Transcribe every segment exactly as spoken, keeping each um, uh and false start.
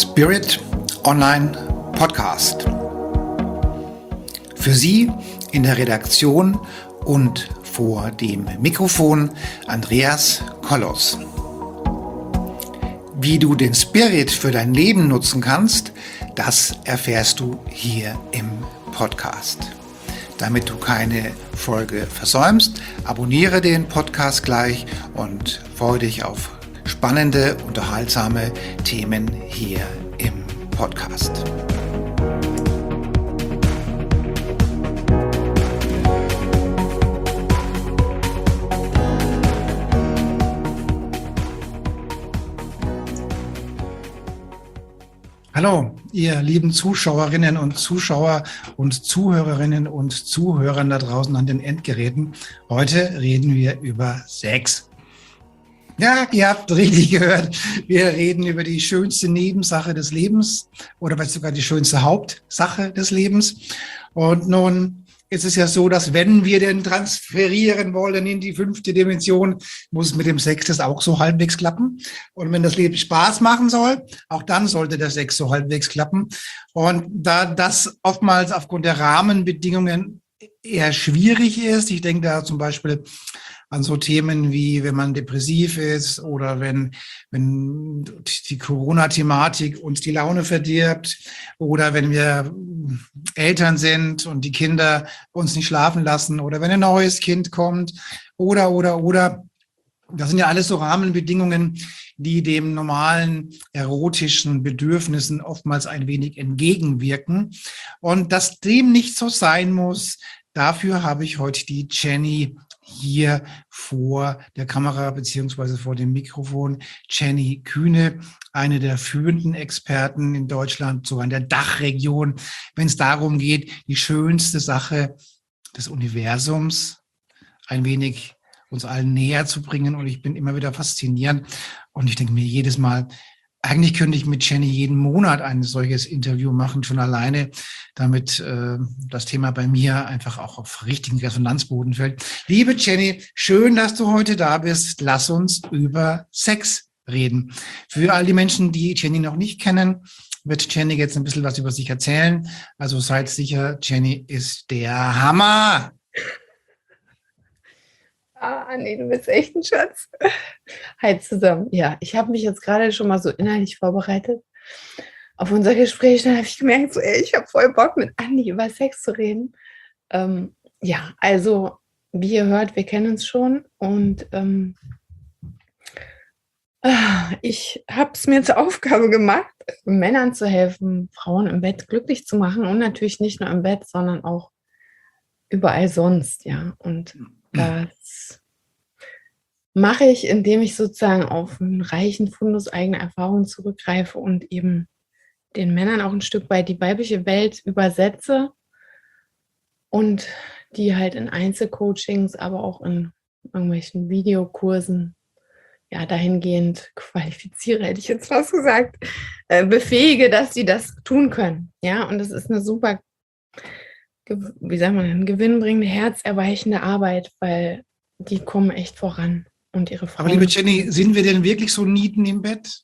Spirit Online Podcast. Für Sie in der Redaktion und vor dem Mikrofon Andreas Kollos. Wie du den Spirit für dein Leben nutzen kannst, das erfährst du hier im Podcast. Damit du keine Folge versäumst, abonniere den Podcast gleich und freue dich auf spannende, unterhaltsame Themen hier im Podcast. Hallo, ihr lieben Zuschauerinnen und Zuschauer und Zuhörerinnen und Zuhörern da draußen an den Endgeräten. Heute reden wir über Sex. Ja, ihr habt richtig gehört. Wir reden über die schönste Nebensache des Lebens oder vielleicht sogar die schönste Hauptsache des Lebens. Und nun ist es ja so, dass wenn wir denn transferieren wollen in die fünfte Dimension, muss es mit dem Sex das auch so halbwegs klappen. Und wenn das Leben Spaß machen soll, auch dann sollte der Sex so halbwegs klappen. Und da das oftmals aufgrund der Rahmenbedingungen eher schwierig ist, ich denke da zum Beispiel an so Themen wie, wenn man depressiv ist oder wenn, wenn die Corona-Thematik uns die Laune verdirbt oder wenn wir Eltern sind und die Kinder uns nicht schlafen lassen oder wenn ein neues Kind kommt oder, oder, oder. Das sind ja alles so Rahmenbedingungen, die dem normalen erotischen Bedürfnissen oftmals ein wenig entgegenwirken. Und dass dem nicht so sein muss, dafür habe ich heute die Jenny hier vor der Kamera beziehungsweise vor dem Mikrofon. Jenny Kühne, eine der führenden Experten in Deutschland, sogar in der Dachregion, wenn es darum geht, die schönste Sache des Universums ein wenig uns allen näher zu bringen. Und ich bin immer wieder fasziniert. Und ich denke mir jedes Mal, eigentlich könnte ich mit Jenny jeden Monat ein solches Interview machen, schon alleine, damit äh, das Thema bei mir einfach auch auf richtigen Resonanzboden fällt. Liebe Jenny, schön, dass du heute da bist. Lass uns über Sex reden. Für all die Menschen, die Jenny noch nicht kennen, wird Jenny jetzt ein bisschen was über sich erzählen. Also seid sicher, Jenny ist der Hammer. Ah, nee, du bist echt ein Schatz. Hi zusammen. Ja, ich habe mich jetzt gerade schon mal so inhaltlich vorbereitet auf unser Gespräch. Dann habe ich gemerkt, so, ey, ich habe voll Bock, mit Andi über Sex zu reden. Ähm, ja, also, wie ihr hört, wir kennen uns schon. Und ähm, ich habe es mir zur Aufgabe gemacht, Männern zu helfen, Frauen im Bett glücklich zu machen. Und natürlich nicht nur im Bett, sondern auch überall sonst. Ja, und das mache ich, indem ich sozusagen auf einen reichen Fundus eigener Erfahrungen zurückgreife und eben den Männern auch ein Stück weit die weibliche Welt übersetze und die halt in Einzelcoachings, aber auch in irgendwelchen Videokursen, ja, dahingehend qualifiziere, hätte ich jetzt fast gesagt, äh, befähige, dass sie das tun können. Ja, und das ist eine super, wie sagt man, eine gewinnbringende, herzerweichende Arbeit, weil die kommen echt voran und ihre Frauen. Aber liebe Jenny, sind wir denn wirklich so Nieten im Bett?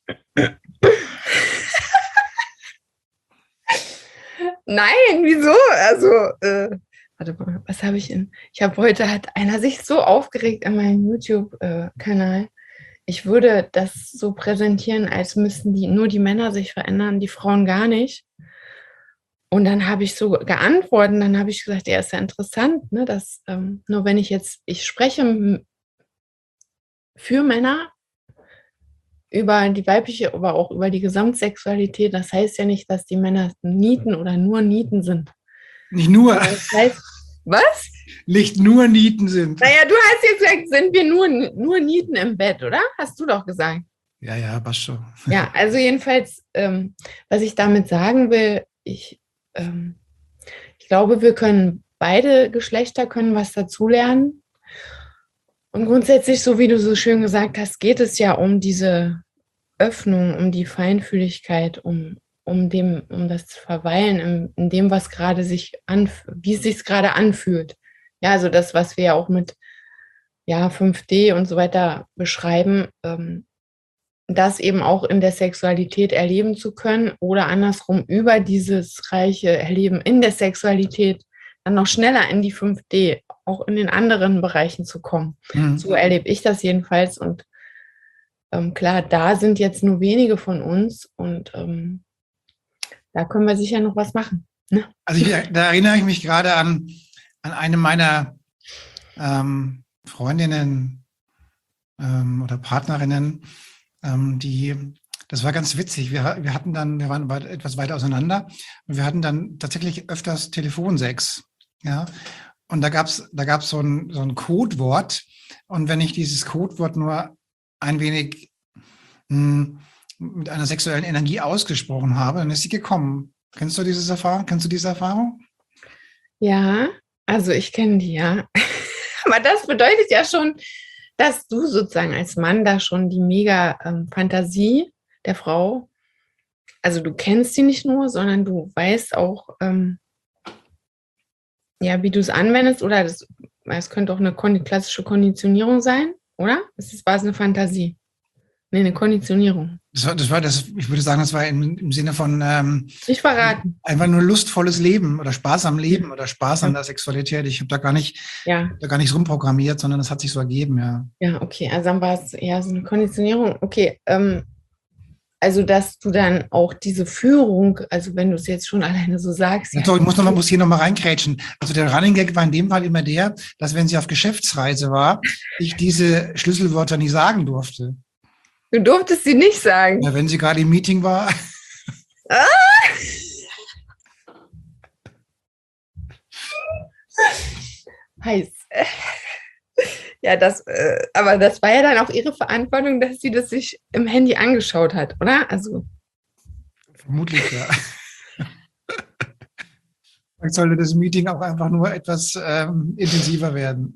Nein, wieso? Also, äh, warte mal, was habe ich in? Ich habe heute, hat einer sich so aufgeregt an meinem YouTube-Kanal. Ich würde das so präsentieren, als müssten die nur die Männer sich verändern, die Frauen gar nicht. Und dann habe ich so geantwortet, dann habe ich gesagt, ja, ist ja interessant, ne, dass ähm, nur wenn ich jetzt, ich spreche für Männer über die weibliche, aber auch über die Gesamtsexualität, das heißt ja nicht, dass die Männer Nieten oder nur Nieten sind. Nicht nur. Das heißt, was? Nicht nur Nieten sind. Naja, du hast jetzt gesagt, sind wir nur, nur Nieten im Bett, oder? Hast du doch gesagt. Ja, ja, passt schon. Ja, also jedenfalls, ähm, was ich damit sagen will, ich Ich glaube, wir können, beide Geschlechter können was dazulernen. Und grundsätzlich, so wie du so schön gesagt hast, geht es ja um diese Öffnung, um die Feinfühligkeit, um, um, dem, um das Verweilen in, in dem, was gerade sich anfühlt, wie es sich gerade anfühlt. Ja, also das, was wir ja auch mit ja, fünf D und so weiter beschreiben, ähm, das eben auch in der Sexualität erleben zu können oder andersrum über dieses reiche Erleben in der Sexualität dann noch schneller in die fünf D, auch in den anderen Bereichen zu kommen. Mhm. So erlebe ich das jedenfalls und ähm, klar, da sind jetzt nur wenige von uns und ähm, da können wir sicher noch was machen. Ne? Also ich, da erinnere ich mich gerade an, an eine meiner ähm, Freundinnen ähm, oder Partnerinnen, ähm, die, das war ganz witzig. Wir, wir hatten dann, wir waren weit, etwas weiter auseinander und wir hatten dann tatsächlich öfters Telefonsex. Ja, und da gab's, da gab's so ein, so ein Codewort. Und wenn ich dieses Codewort nur ein wenig mh, mit einer sexuellen Energie ausgesprochen habe, dann ist sie gekommen. Kennst du diese Erfahrung? Kennst du diese Erfahrung? Ja, also ich kenne die, ja. Aber das bedeutet ja schon, dass du sozusagen als Mann da schon die mega ähm, Fantasie der Frau, also du kennst sie nicht nur, sondern du weißt auch, ähm, ja, wie du es anwendest, oder das, es könnte auch eine kon- klassische Konditionierung sein, oder? Es ist, war es eine Fantasie? Nee, eine Konditionierung. Das war, das war das, ich würde sagen, das war im, im Sinne von ähm, nicht verraten. Einfach nur lustvolles Leben oder Spaß am Leben oder Spaß an der Sexualität. Ich habe da gar nicht, ja. da gar nichts rumprogrammiert, sondern das hat sich so ergeben, ja. Ja, okay, also dann war es eher so eine Konditionierung. Okay, ähm, also dass du dann auch diese Führung, also wenn du es jetzt schon alleine so sagst. Ja, ich muss, noch mal, muss hier nochmal reinkrätschen. Also der Running Gag war in dem Fall immer der, dass wenn sie auf Geschäftsreise war, ich diese Schlüsselwörter nie sagen durfte. Du durftest sie nicht sagen? Ja, wenn sie gerade im Meeting war. Ah! Heiß. Ja, das, äh, aber das war ja dann auch ihre Verantwortung, dass sie das sich im Handy angeschaut hat, oder? Also vermutlich, ja. Vielleicht sollte das Meeting auch einfach nur etwas ähm, intensiver werden.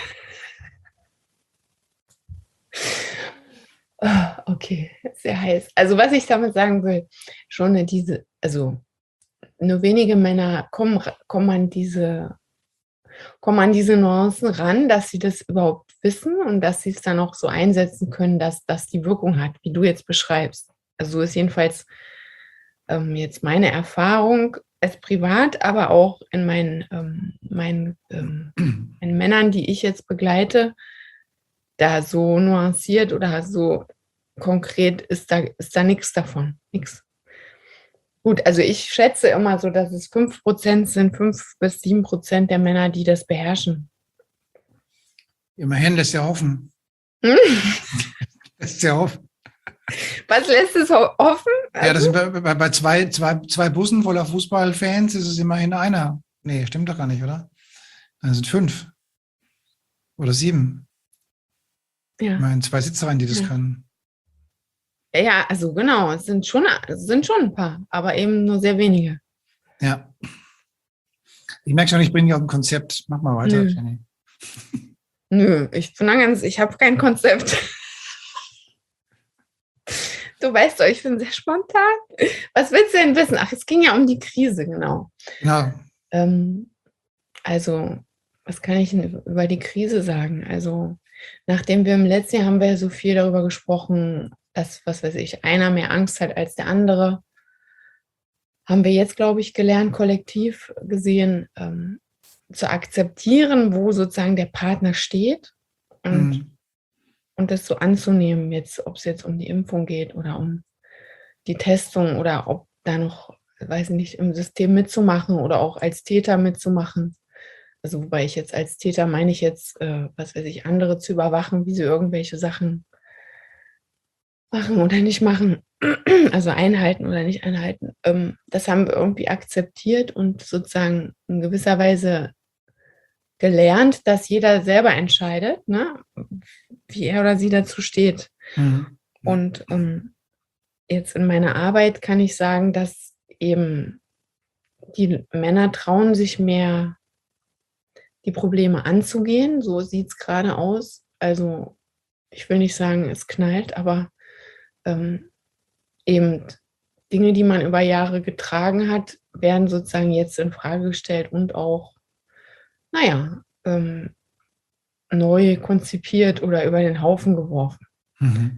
Okay, sehr heiß. Also was ich damit sagen will, schon diese, also nur wenige Männer kommen, kommen an diese kommen an diese Nuancen ran, dass sie das überhaupt wissen und dass sie es dann auch so einsetzen können, dass das die Wirkung hat, wie du jetzt beschreibst. Also so ist jedenfalls ähm, jetzt meine Erfahrung als privat, aber auch in meinen, ähm, meinen, ähm, meinen Männern, die ich jetzt begleite, da so nuanciert oder so konkret ist da, ist da nichts davon, nichts. Gut, also ich schätze immer so, dass es fünf Prozent sind, fünf bis sieben Prozent der Männer, die das beherrschen. Immerhin lässt ja hoffen. Hm? Lässt ja hoffen. Was lässt es hoffen? Also? Ja, das sind bei, bei, bei zwei, zwei, zwei Bussen voller Fußballfans ist es immerhin einer. Nee, stimmt doch gar nicht, oder? Dann sind fünf. Oder sieben. Ja. Ich meine, zwei Sitzereien, die das ja. können. Ja, also genau, es sind schon, es sind schon ein paar, aber eben nur sehr wenige. Ja. Ich merke schon, ich bringe dich auf ein Konzept. Mach mal weiter, Nö. Jenny. Nö, ich bin ganz, ich habe kein Konzept. Du weißt doch, ich bin sehr spontan. Was willst du denn wissen? Ach, es ging ja um die Krise, genau. Genau. Ähm, also, was kann ich denn über die Krise sagen? Also, nachdem wir im letzten Jahr haben wir ja so viel darüber gesprochen, dass, was weiß ich, einer mehr Angst hat als der andere, haben wir jetzt, glaube ich, gelernt, kollektiv gesehen, ähm, zu akzeptieren, wo sozusagen der Partner steht und, mhm. und das so anzunehmen, jetzt, ob es jetzt um die Impfung geht oder um die Testung oder ob da noch, weiß ich nicht, im System mitzumachen oder auch als Täter mitzumachen. Also wobei ich jetzt als Täter meine ich jetzt, äh, was weiß ich, andere zu überwachen, wie sie irgendwelche Sachen machen oder nicht machen, also einhalten oder nicht einhalten. Ähm, das haben wir irgendwie akzeptiert und sozusagen in gewisser Weise gelernt, dass jeder selber entscheidet, ne, wie er oder sie dazu steht. Mhm. Und ähm, jetzt in meiner Arbeit kann ich sagen, dass eben die Männer trauen sich mehr, die Probleme anzugehen. So sieht es gerade aus. Also ich will nicht sagen, es knallt, aber ähm, eben Dinge, die man über Jahre getragen hat, werden sozusagen jetzt in Frage gestellt und auch, naja, ähm, neu konzipiert oder über den Haufen geworfen. Mhm.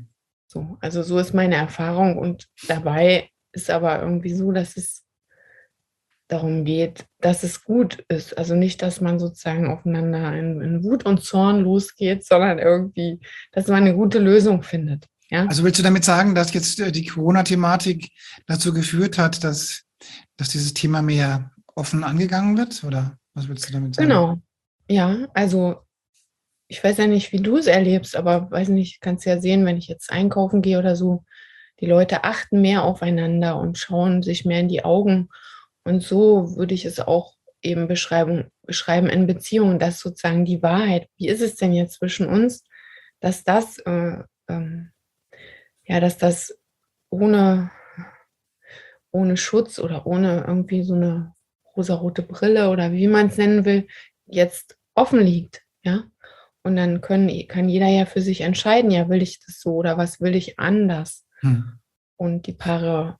So, also so ist meine Erfahrung und dabei ist aber irgendwie so, dass es darum geht, dass es gut ist. Also nicht, dass man sozusagen aufeinander in, in Wut und Zorn losgeht, sondern irgendwie, dass man eine gute Lösung findet. Ja? Also willst du damit sagen, dass jetzt äh, die Corona-Thematik dazu geführt hat, dass, dass dieses Thema mehr offen angegangen wird? Oder was willst du damit sagen? Genau. Ja, also ich weiß ja nicht, wie du es erlebst, aber weiß nicht, kannst ja sehen, wenn ich jetzt einkaufen gehe oder so, die Leute achten mehr aufeinander und schauen sich mehr in die Augen. Und so würde ich es auch eben beschreiben, beschreiben in Beziehungen, dass sozusagen die Wahrheit, wie ist es denn jetzt zwischen uns, dass das, äh, ähm, ja, dass das ohne, ohne Schutz oder ohne irgendwie so eine rosarote Brille oder wie man es nennen will, jetzt offen liegt, ja. Und dann können, kann jeder ja für sich entscheiden, ja, will ich das so oder was will ich anders? Hm. Und die Paare,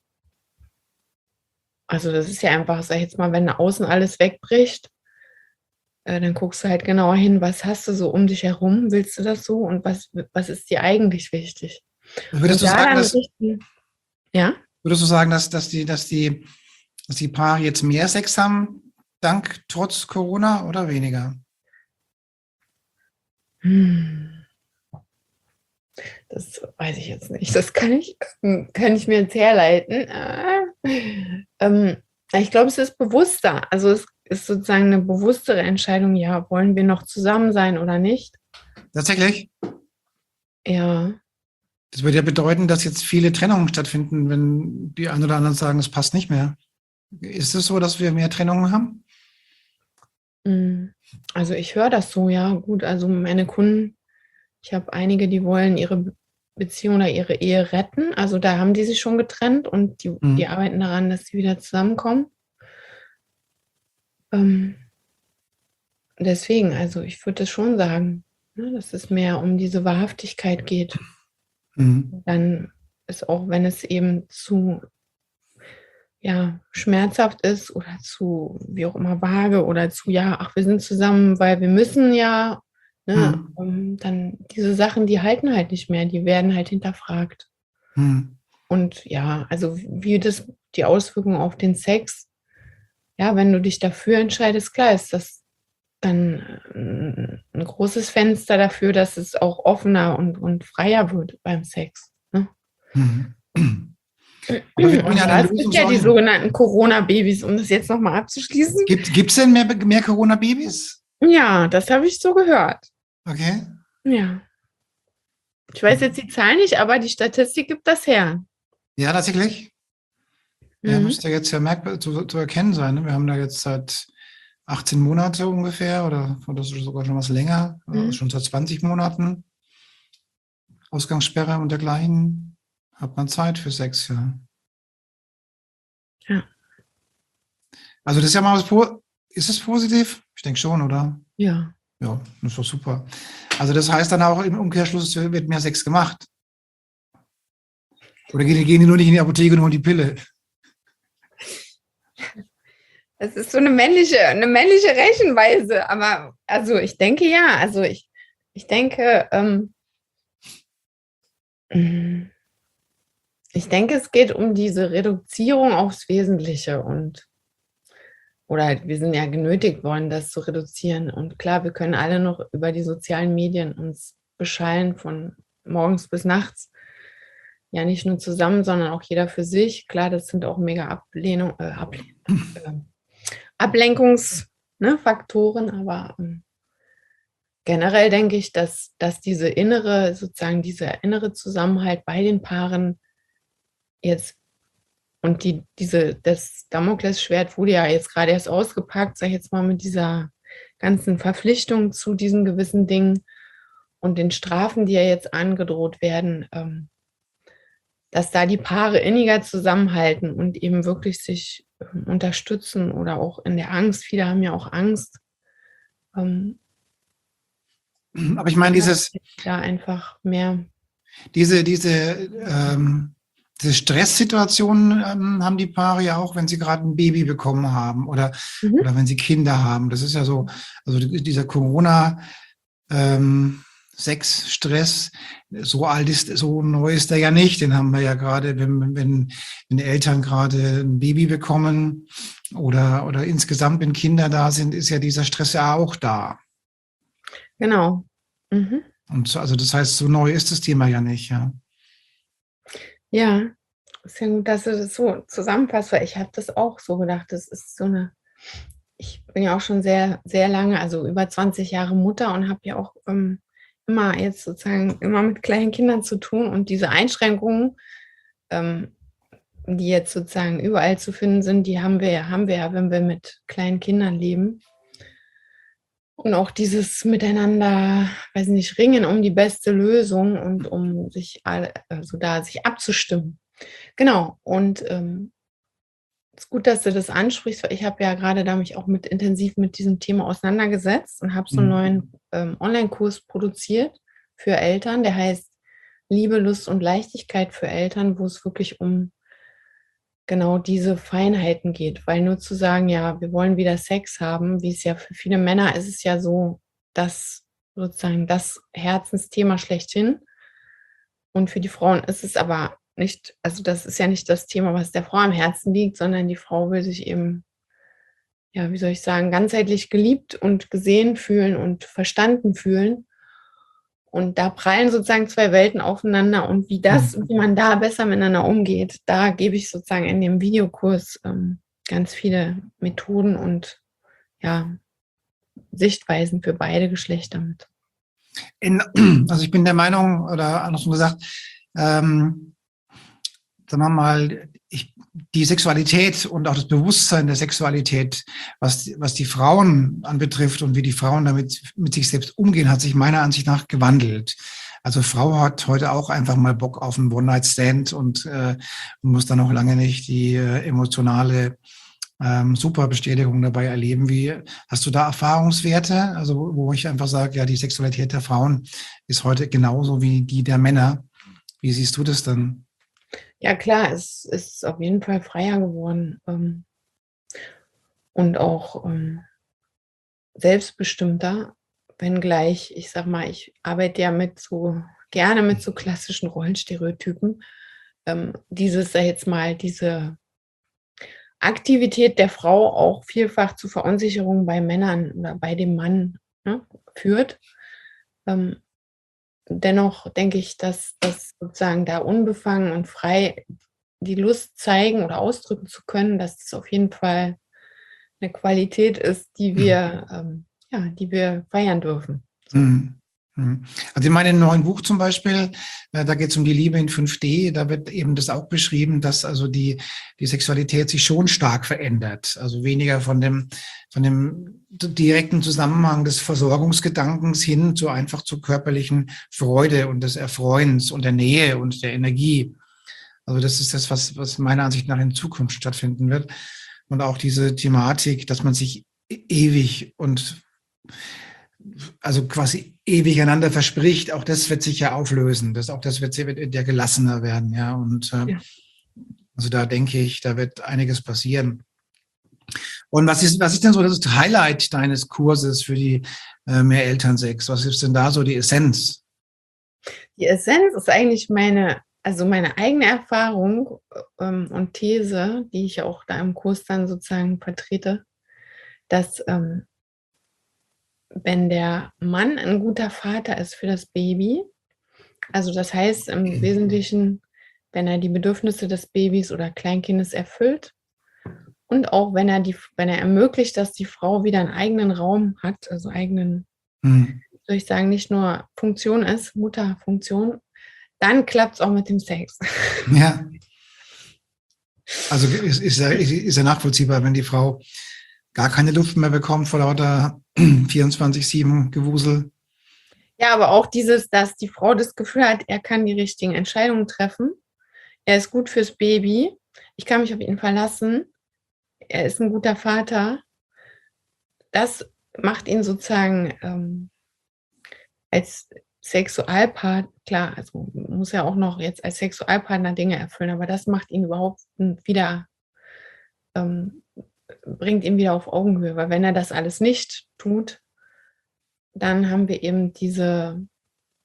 also das ist ja einfach, sag ich jetzt mal, wenn außen alles wegbricht, äh, dann guckst du halt genauer hin, was hast du so um dich herum, willst du das so und was, was ist dir eigentlich wichtig? Würdest Und du da sagen, dann dass, richtig, ja? würdest du sagen, dass, dass die, dass die, dass die Paare jetzt mehr Sex haben, dank trotz Corona oder weniger? Hm. Das weiß ich jetzt nicht. Das kann ich, kann ich mir jetzt herleiten. Äh, ähm, ich glaube, es ist bewusster. Also es ist sozusagen eine bewusstere Entscheidung, ja, wollen wir noch zusammen sein oder nicht? Tatsächlich? Ja. Das würde ja bedeuten, dass jetzt viele Trennungen stattfinden, wenn die einen oder anderen sagen, es passt nicht mehr. Ist es so, dass wir mehr Trennungen haben? Also ich höre das so, ja, gut. Also meine Kunden, ich habe einige, die wollen ihre Beziehung oder ihre Ehe retten. Also da haben die sich schon getrennt und die, Mhm. die arbeiten daran, dass sie wieder zusammenkommen. Ähm, deswegen, also ich würde das schon sagen, ne, dass es mehr um diese Wahrhaftigkeit geht. Mhm. Dann ist auch, wenn es eben zu ja, schmerzhaft ist oder zu, wie auch immer, vage oder zu, ja, ach, wir sind zusammen, weil wir müssen ja, ne, Mhm. um, dann diese Sachen, die halten halt nicht mehr, die werden halt hinterfragt. Mhm. Und ja, also wie das, die Auswirkungen auf den Sex, ja, wenn du dich dafür entscheidest, klar ist das dann äh, ein großes Fenster dafür, dass es auch offener und, und freier wird beim Sex. Ne? Mhm. Aber wir wollen ja eine Ja, es Lösung gibt ja die sorgen. sogenannten Corona-Babys, um das jetzt nochmal abzuschließen. Gibt es denn mehr, mehr Corona-Babys? Ja, das habe ich so gehört. Okay. Ja. Ich weiß jetzt die Zahl nicht, aber die Statistik gibt das her. Ja, tatsächlich. Ja, Mhm. müsste jetzt ja merkbar zu, zu erkennen sein. Ne? Wir haben da jetzt seit achtzehn Monate ungefähr oder, oder sogar schon was länger, also Mhm. schon seit zwanzig Monaten Ausgangssperre und dergleichen. Hat man Zeit für Sex, ja. Ja. Also das ist ja mal was, po- ist es positiv? Ich denke schon, oder? Ja. Ja, das ist doch super. Also das heißt dann auch im Umkehrschluss wird mehr Sex gemacht. Oder gehen, gehen die nur nicht in die Apotheke und holen die Pille? Das ist so eine männliche, eine männliche Rechenweise. Aber also ich denke ja, also ich, ich denke, ähm, ich denke, es geht um diese Reduzierung aufs Wesentliche und oder wir sind ja genötigt worden, das zu reduzieren. Und klar, wir können alle noch über die sozialen Medien uns beschallen von morgens bis nachts. Ja, nicht nur zusammen, sondern auch jeder für sich. Klar, das sind auch mega Ablehnung, äh, Ablehnung, äh, Ablenkungsfaktoren, ne, aber ähm, generell denke ich, dass, dass diese innere, sozusagen dieser innere Zusammenhalt bei den Paaren jetzt und die, diese, das Damoklesschwert wurde ja jetzt gerade erst ausgepackt, sag ich jetzt mal, mit dieser ganzen Verpflichtung zu diesen gewissen Dingen und den Strafen, die ja jetzt angedroht werden, ähm, dass da die Paare inniger zusammenhalten und eben wirklich sich ähm, unterstützen oder auch in der Angst. Viele haben ja auch Angst. Ähm, Aber ich meine, dieses, da einfach mehr. diese, diese, ähm, diese Stresssituationen ähm, haben die Paare ja auch, wenn sie gerade ein Baby bekommen haben oder, Mhm. oder wenn sie Kinder haben. Das ist ja so, also dieser Corona, ähm, Sex, Stress, so alt ist, so neu ist er ja nicht. Den haben wir ja gerade, wenn, wenn, wenn Eltern gerade ein Baby bekommen oder, oder insgesamt, wenn Kinder da sind, ist ja dieser Stress ja auch da. Genau. Mhm. Und so, also das heißt, so neu ist das Thema ja nicht, ja. Ja, ist ja gut, dass du das so zusammenfasst, weil ich habe das auch so gedacht. Das ist so eine, ich bin ja auch schon sehr, sehr lange, also über zwanzig Jahre Mutter und habe ja auch ähm, immer jetzt sozusagen immer mit kleinen Kindern zu tun und diese Einschränkungen, ähm, die jetzt sozusagen überall zu finden sind, die haben wir ja, haben wir ja, wenn wir mit kleinen Kindern leben. Und auch dieses Miteinander, weiß nicht, ringen um die beste Lösung und um sich alle, also da sich abzustimmen. Genau. Und ähm, es ist gut, dass du das ansprichst, weil ich habe ja gerade da mich auch mit intensiv mit diesem Thema auseinandergesetzt und habe so einen Mhm. neuen ähm, Online-Kurs produziert für Eltern, der heißt Liebe, Lust und Leichtigkeit für Eltern, wo es wirklich um genau diese Feinheiten geht. Weil nur zu sagen, ja, wir wollen wieder Sex haben, wie es ja für viele Männer ist, es ja so, dass sozusagen das Herzensthema schlechthin. Und für die Frauen ist es aber nicht, also das ist ja nicht das Thema, was der Frau am Herzen liegt, sondern die Frau will sich eben, ja, wie soll ich sagen, ganzheitlich geliebt und gesehen fühlen und verstanden fühlen. Und da prallen sozusagen zwei Welten aufeinander und wie das, Mhm. wie man da besser miteinander umgeht, da gebe ich sozusagen in dem Videokurs ähm, ganz viele Methoden und ja, Sichtweisen für beide Geschlechter mit. In, also ich bin der Meinung, oder andersrum gesagt, ähm, sagen wir mal, ich, die Sexualität und auch das Bewusstsein der Sexualität, was, was die Frauen anbetrifft und wie die Frauen damit mit sich selbst umgehen, hat sich meiner Ansicht nach gewandelt. Also Frau hat heute auch einfach mal Bock auf einen One-Night-Stand und äh, muss dann auch lange nicht die äh, emotionale ähm, super Bestätigung dabei erleben. Wie hast du da Erfahrungswerte? Also wo ich einfach sage, ja, die Sexualität der Frauen ist heute genauso wie die der Männer. Wie siehst du das dann? Ja, klar, es ist auf jeden Fall freier geworden ähm, und auch ähm, selbstbestimmter, wenngleich, ich sag mal, ich arbeite ja mit so gerne mit so klassischen Rollenstereotypen. Ähm, dieses, sag ich jetzt mal, diese Aktivität der Frau auch vielfach zu Verunsicherungen bei Männern oder bei dem Mann, ne, führt. Ähm, dennoch denke ich, dass das sozusagen da unbefangen und frei die Lust zeigen oder ausdrücken zu können, dass das auf jeden Fall eine Qualität ist, die wir, ähm, ja, die wir feiern dürfen. So. Mhm. Mhm. Also in meinem neuen Buch zum Beispiel, äh, da geht es um die Liebe in fünf D, da wird eben das auch beschrieben, dass also die, die Sexualität sich schon stark verändert. Also weniger von dem, von dem direkten Zusammenhang des Versorgungsgedankens hin zu einfach zur körperlichen Freude und des Erfreuens und der Nähe und der Energie. Also das ist das, was, was meiner Ansicht nach in Zukunft stattfinden wird. Und auch diese Thematik, dass man sich e- ewig und also quasi ewig einander verspricht, auch das wird sich ja auflösen. Das, auch das wird, wird ja gelassener werden, ja. Und äh, Ja. also da denke ich, da wird einiges passieren. Und was ist, was ist denn so das Highlight deines Kurses für die äh, Mehr Elternsex? Was ist denn da so die Essenz? Die Essenz ist eigentlich meine, also meine eigene Erfahrung ähm, und These, die ich auch da im Kurs dann sozusagen vertrete, dass ähm, wenn der Mann ein guter Vater ist für das Baby, also das heißt im Wesentlichen, wenn er die Bedürfnisse des Babys oder Kleinkindes erfüllt und auch wenn er die, wenn er ermöglicht, dass die Frau wieder einen eigenen Raum hat, also eigenen, Hm. soll ich sagen, nicht nur Funktion ist, Mutterfunktion, dann klappt es auch mit dem Sex. Ja, also ist, ist, ja, ist ja nachvollziehbar, wenn die Frau gar keine Luft mehr bekommt vor lauter vierundzwanzig sieben Gewusel. Ja, aber auch dieses, dass die Frau das Gefühl hat, er kann die richtigen Entscheidungen treffen. Er ist gut fürs Baby. Ich kann mich auf ihn verlassen. Er ist ein guter Vater. Das macht ihn sozusagen ähm, als Sexualpartner, klar, also muss ja auch noch jetzt als Sexualpartner Dinge erfüllen, aber das macht ihn überhaupt wieder, ähm, bringt ihn wieder auf Augenhöhe, weil wenn er das alles nicht tut, dann haben wir eben diese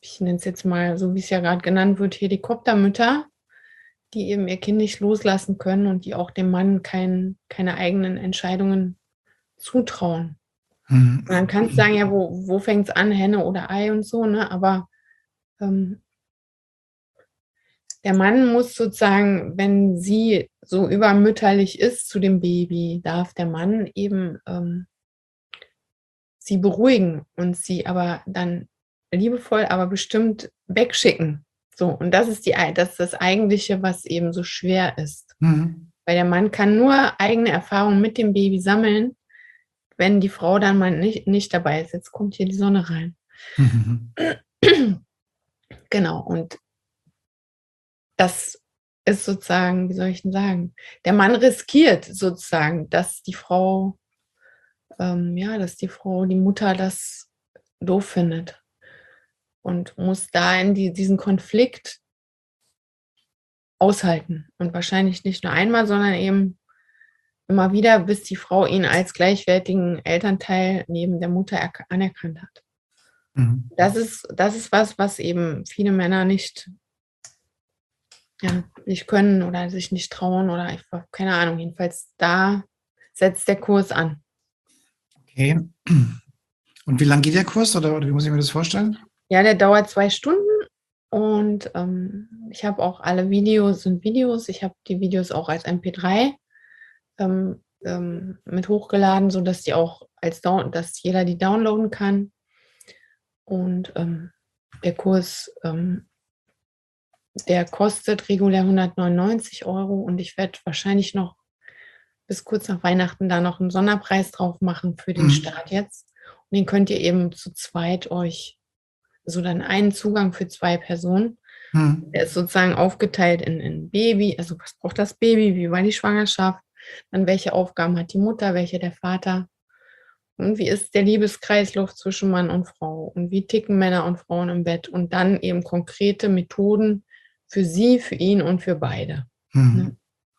ich nenne es jetzt mal, so wie es ja gerade genannt wird, Helikoptermütter, die eben ihr Kind nicht loslassen können und die auch dem Mann kein, keine eigenen Entscheidungen zutrauen. Mhm. Und dann kannst du sagen, ja, wo, wo fängt es an, Henne oder Ei und so, ne? Aber ähm, der Mann muss sozusagen, wenn sie so übermütterlich ist zu dem Baby, darf der Mann eben ähm, sie beruhigen und sie aber dann liebevoll, aber bestimmt wegschicken. So, und das ist die, das ist das Eigentliche, was eben so schwer ist. Mhm. Weil der Mann kann nur eigene Erfahrungen mit dem Baby sammeln, wenn die Frau dann mal nicht, nicht dabei ist. Jetzt kommt hier die Sonne rein. Mhm. Genau, und das ist sozusagen, wie soll ich denn sagen, der Mann riskiert sozusagen, dass die Frau, ähm, ja, dass die Frau, die Mutter das doof findet und muss da in die, diesen Konflikt aushalten. Und wahrscheinlich nicht nur einmal, sondern eben immer wieder, bis die Frau ihn als gleichwertigen Elternteil neben der Mutter anerkannt hat. Mhm. Das ist, das ist was, was eben viele Männer nicht, ja, nicht können oder sich nicht trauen oder ich habe keine Ahnung. Jedenfalls da setzt der Kurs an. Okay. Und wie lang geht der Kurs oder, oder wie muss ich mir das vorstellen? Ja, der dauert zwei Stunden und ähm, ich habe auch alle Videos und Videos. Ich habe die Videos auch als M P drei ähm, ähm, mit hochgeladen, sodass die auch als Down dass jeder die downloaden kann. Und ähm, der Kurs, ähm, der kostet regulär hundertneunundneunzig Euro und ich werde wahrscheinlich noch bis kurz nach Weihnachten da noch einen Sonderpreis drauf machen für den Mhm. Start jetzt. Und den könnt ihr eben zu zweit euch, so dann einen Zugang für zwei Personen. Mhm. Der ist sozusagen aufgeteilt in, in Baby, also was braucht das Baby, wie war die Schwangerschaft, dann welche Aufgaben hat die Mutter, welche der Vater und wie ist der Liebeskreislauf zwischen Mann und Frau und wie ticken Männer und Frauen im Bett und dann eben konkrete Methoden für sie, für ihn und für beide. Mhm. Ne?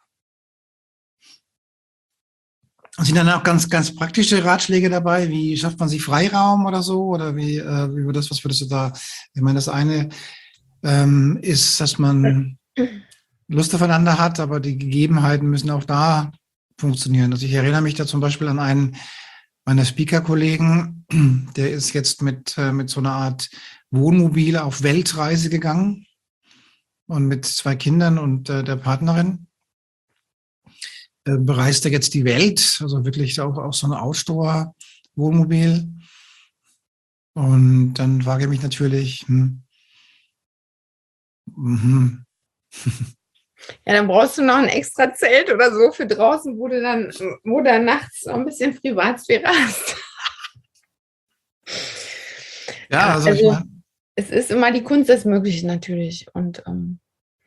Sind dann auch ganz, ganz praktische Ratschläge dabei? Wie schafft man sich Freiraum oder so? Oder wie, äh, wie wird das, was würdest du da? Ich meine, das eine ähm, ist, dass man Lust aufeinander hat, aber die Gegebenheiten müssen auch da funktionieren. Also ich erinnere mich da zum Beispiel an einen meiner Speaker-Kollegen, der ist jetzt mit, äh, mit so einer Art Wohnmobil auf Weltreise gegangen und mit zwei Kindern und äh, der Partnerin äh, bereist er jetzt die Welt, also wirklich auch, auch so ein Ausdauer-Wohnmobil. Und dann frage ich mich natürlich, hm, mhm. Ja, dann brauchst du noch ein extra Zelt oder so für draußen, wo du dann, wo du dann nachts noch ein bisschen Privatsphäre hast. Ja, Ja, also ich also meine, es ist immer die Kunst des Möglichen natürlich. Und ähm,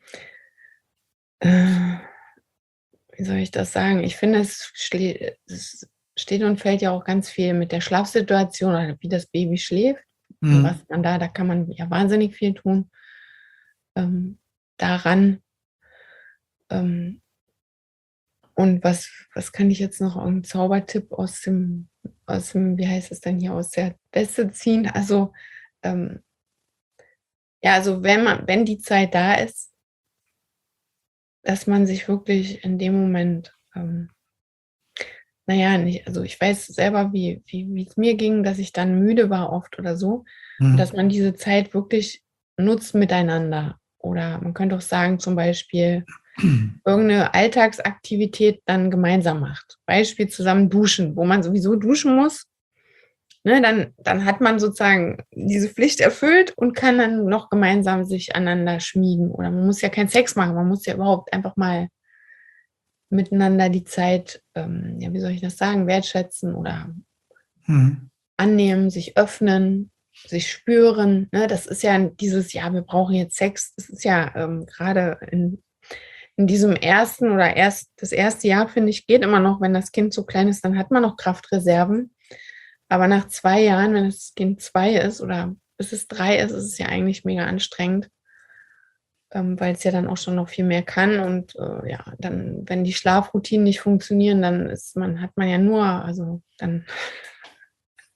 äh, wie soll ich das sagen? Ich finde, es, es steht und fällt ja auch ganz viel mit der Schlafsituation oder wie das Baby schläft. Und was hm, man da, da kann man ja wahnsinnig viel tun. Ähm, daran. Ähm, und was, was kann ich jetzt noch, einen Zaubertipp aus dem, aus dem, wie heißt es denn hier, aus der Beste ziehen? Also, ähm, ja, also wenn man, wenn die Zeit da ist, dass man sich wirklich in dem Moment, ähm, naja, nicht, also ich weiß selber, wie, wie, wie es mir ging, dass ich dann müde war oft oder so. Und dass hm, man diese Zeit wirklich nutzt miteinander. Oder man könnte auch sagen, zum Beispiel, irgendeine Alltagsaktivität dann gemeinsam macht. Beispiel zusammen duschen, wo man sowieso duschen muss. Ne, dann, dann hat man sozusagen diese Pflicht erfüllt und kann dann noch gemeinsam sich aneinander schmiegen. Oder man muss ja keinen Sex machen, man muss ja überhaupt einfach mal miteinander die Zeit, ähm, ja, wie soll ich das sagen, wertschätzen oder hm, annehmen, sich öffnen, sich spüren. Ne? Das ist ja dieses, ja, wir brauchen jetzt Sex. Das ist ja ähm, gerade in, in diesem ersten oder erst das erste Jahr, finde ich, geht immer noch, wenn das Kind so klein ist, dann hat man noch Kraftreserven. Aber nach zwei Jahren, wenn das Kind zwei ist oder bis es drei ist, ist es ja eigentlich mega anstrengend, ähm, weil es ja dann auch schon noch viel mehr kann. Und äh, ja, dann, wenn die Schlafroutinen nicht funktionieren, dann ist man, hat man ja nur, also dann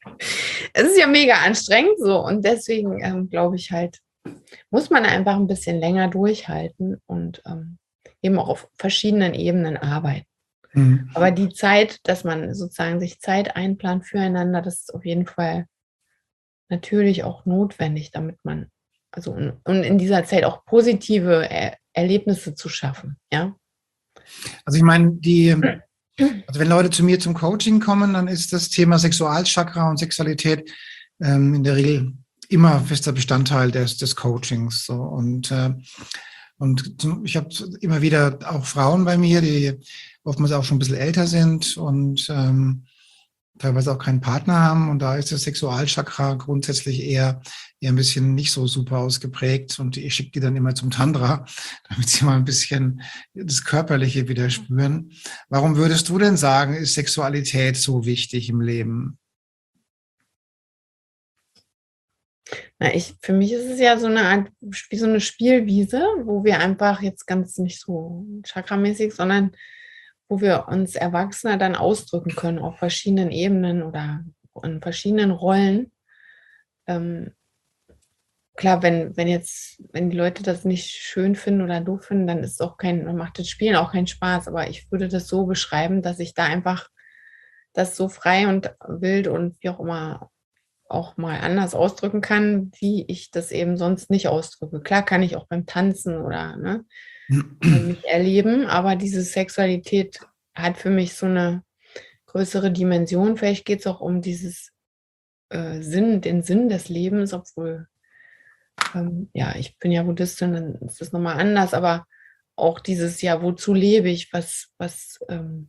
Es ist ja mega anstrengend so und deswegen ähm, glaube ich halt, muss man einfach ein bisschen länger durchhalten und ähm, eben auch auf verschiedenen Ebenen arbeiten. Mhm. Aber die Zeit, dass man sozusagen sich Zeit einplant füreinander, das ist auf jeden Fall natürlich auch notwendig, damit man, also und, und in dieser Zeit auch positive er Erlebnisse zu schaffen, ja. Also ich meine, die, also wenn Leute zu mir zum Coaching kommen, dann ist das Thema Sexualchakra und Sexualität ähm, in der Regel immer fester Bestandteil des, des Coachings. So. Und, äh, und zum, ich habe immer wieder auch Frauen bei mir, die oftmals auch schon ein bisschen älter sind und ähm, teilweise auch keinen Partner haben. Und da ist das Sexualchakra grundsätzlich eher, eher ein bisschen nicht so super ausgeprägt. Und ich schicke die dann immer zum Tantra, damit sie mal ein bisschen das Körperliche wieder spüren. Warum würdest du denn sagen, ist Sexualität so wichtig im Leben? Na, ich, für mich ist es ja so eine Art, wie so eine Spielwiese, wo wir einfach jetzt ganz nicht so chakramäßig, sondern wo wir uns Erwachsene dann ausdrücken können auf verschiedenen Ebenen oder in verschiedenen Rollen. Ähm, klar, wenn, wenn jetzt, wenn die Leute das nicht schön finden oder doof finden, dann ist es auch kein, dann macht das Spielen auch keinen Spaß. Aber ich würde das so beschreiben, dass ich da einfach das so frei und wild und wie auch immer auch mal anders ausdrücken kann, wie ich das eben sonst nicht ausdrücke. Klar kann ich auch beim Tanzen oder ne, mich erleben, aber diese Sexualität hat für mich so eine größere Dimension. Vielleicht geht es auch um dieses äh, Sinn, den Sinn des Lebens, obwohl, ähm, ja, ich bin ja Buddhistin, dann ist das nochmal anders, aber auch dieses, ja, wozu lebe ich, was, was, ähm,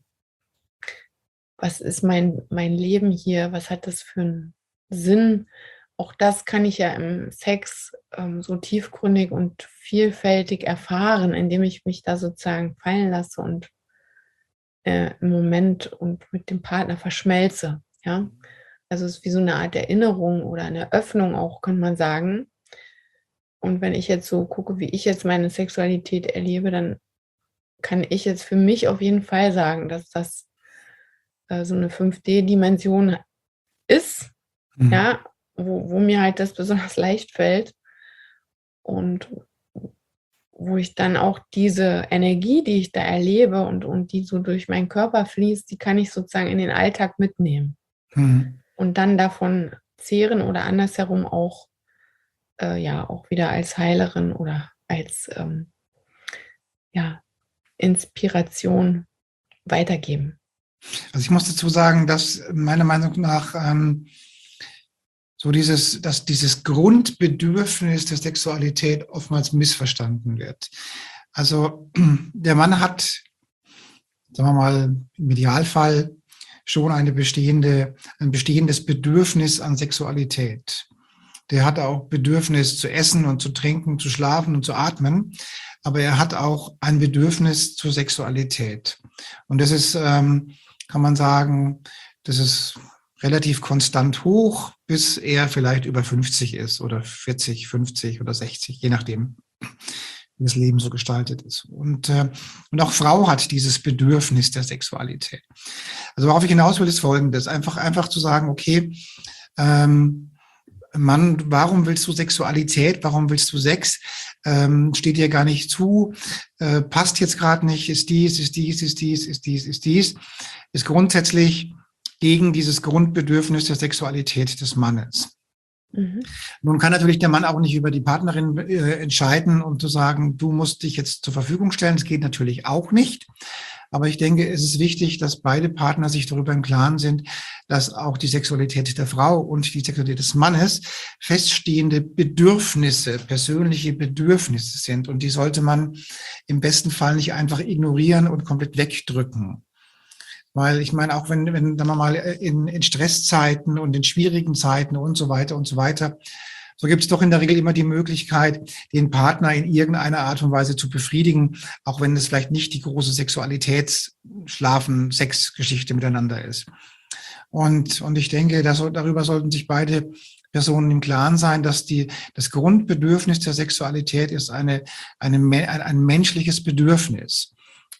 was ist mein, mein Leben hier, was hat das für einen Sinn? Auch das kann ich ja im Sex ähm, so tiefgründig und vielfältig erfahren, indem ich mich da sozusagen fallen lasse und äh, im Moment und mit dem Partner verschmelze. Ja? Also es ist wie so eine Art Erinnerung oder eine Öffnung auch, kann man sagen. Und wenn ich jetzt so gucke, wie ich jetzt meine Sexualität erlebe, dann kann ich jetzt für mich auf jeden Fall sagen, dass das äh, so eine fünf D-Dimension ist, Mhm. ja, wo, wo mir halt das besonders leicht fällt und wo ich dann auch diese Energie, die ich da erlebe und, und die so durch meinen Körper fließt, die kann ich sozusagen in den Alltag mitnehmen Mhm. und dann davon zehren oder andersherum auch, äh, ja, auch wieder als Heilerin oder als ähm, ja, Inspiration weitergeben. Also ich muss dazu sagen, dass meiner Meinung nach ähm, so dieses, dass dieses Grundbedürfnis der Sexualität oftmals missverstanden wird. Also der Mann hat, sagen wir mal, im Idealfall schon eine bestehende, ein bestehendes Bedürfnis an Sexualität. Der hat auch Bedürfnis zu essen und zu trinken, zu schlafen und zu atmen. Aber er hat auch ein Bedürfnis zur Sexualität. Und das ist, ähm, kann man sagen, das ist relativ konstant hoch, bis er vielleicht über fünfzig ist oder vierzig, fünfzig oder sechzig, je nachdem, wie das Leben so gestaltet ist. Und, äh, und auch Frau hat dieses Bedürfnis der Sexualität. Also worauf ich hinaus will, ist Folgendes. Einfach, einfach zu sagen, okay, ähm, Mann, warum willst du Sexualität? Warum willst du Sex? Ähm, steht dir gar nicht zu, äh, passt jetzt gerade nicht, ist dies, ist dies, ist dies, ist dies, ist dies, ist grundsätzlich gegen dieses Grundbedürfnis der Sexualität des Mannes. Mhm. Nun kann natürlich der Mann auch nicht über die Partnerin äh, entscheiden und zu sagen, du musst dich jetzt zur Verfügung stellen. Das geht natürlich auch nicht. Aber ich denke, es ist wichtig, dass beide Partner sich darüber im Klaren sind, dass auch die Sexualität der Frau und die Sexualität des Mannes feststehende Bedürfnisse, persönliche Bedürfnisse sind. Und die sollte man im besten Fall nicht einfach ignorieren und komplett wegdrücken. Weil ich meine, auch wenn, wenn sagen wir mal, in, in Stresszeiten und in schwierigen Zeiten und so weiter und so weiter, so gibt es doch in der Regel immer die Möglichkeit, den Partner in irgendeiner Art und Weise zu befriedigen, auch wenn es vielleicht nicht die große Sexualitäts-, Schlafen-, Sex-Geschichte miteinander ist. Und, und ich denke, dass, darüber sollten sich beide Personen im Klaren sein, dass die, das Grundbedürfnis der Sexualität ist eine, eine, ein, ein menschliches Bedürfnis.